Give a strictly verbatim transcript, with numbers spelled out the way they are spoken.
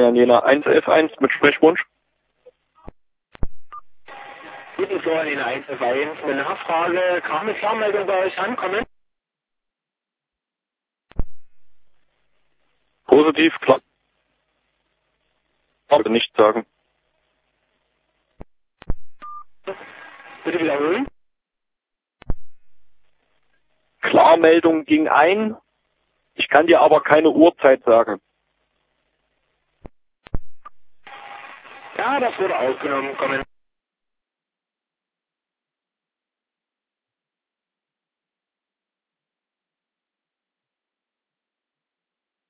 Florian Jena eins elf eins mit Sprechwunsch. Guten Florian Jena eins elf eins, eine Nachfrage, kam eine Klarmeldung bei euch ankommen? Positiv, klar. Aber nicht sagen. Bitte wiederholen. Klarmeldung ging ein. Ich kann dir aber keine Uhrzeit sagen. Ja, das wurde aufgenommen, kommen.